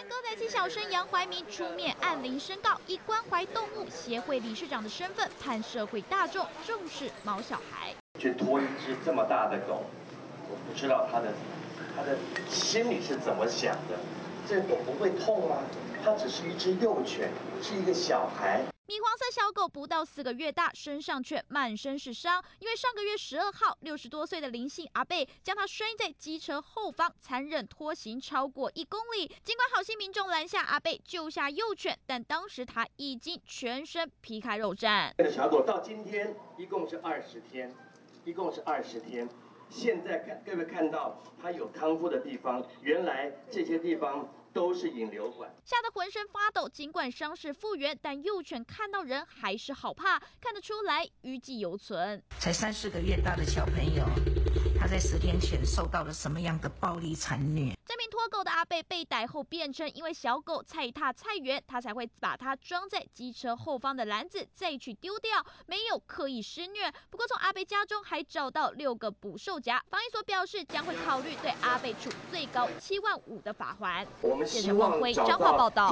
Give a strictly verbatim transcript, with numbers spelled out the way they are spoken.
天，歌仔戏小生杨怀民出面按铃申告，以关怀动物协会理事长的身份，盼社会大众重视毛小孩。 去拖一只这么大的狗，我不知道他的他的心里是怎么想的。这狗不会痛吗？它只是一只幼犬，是一个小孩。 米黄色小狗不到四个月大，身上却满身是伤，因为上个月十二号，六十多岁的林姓阿伯将它摔在机车后方，残忍拖行超过一公里。尽管好心民众拦下阿伯救下幼犬，但当时他已经全身皮开肉绽。 这个小狗到今天一共是二十天，一共是二十天。现在看各位看到它有康复的地方，原来这些地方都是引流管， 吓得浑身发抖。尽管伤势复原，但幼犬看到人还是好怕，看得出来余悸犹存。 才三四个月大的小朋友，他在十天前受到了什么样的暴力残虐？ 这名拖狗的阿伯被逮后辩称，因为小狗踩踏菜园，他才会把它装在机车后方的篮子，再去丢掉，没有刻意施虐。不过从阿伯家中还找到六个捕兽夹，防疫所表示将会考虑对阿伯处最高七万五的罚锾。 我们希望找到报道。